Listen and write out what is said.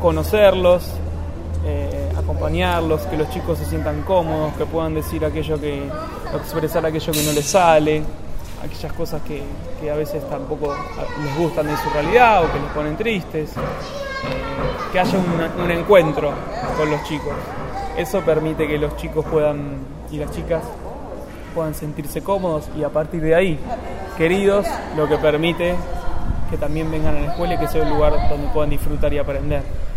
conocerlos, acompañarlos, que los chicos se sientan cómodos, que puedan decir expresar aquello que no les sale, aquellas cosas que a veces tampoco les gustan de su realidad o que les ponen tristes, que haya un encuentro con los chicos. Eso permite que los chicos y las chicas puedan sentirse cómodos y a partir de ahí queridos, lo que permite que también vengan a la escuela y que sea un lugar donde puedan disfrutar y aprender.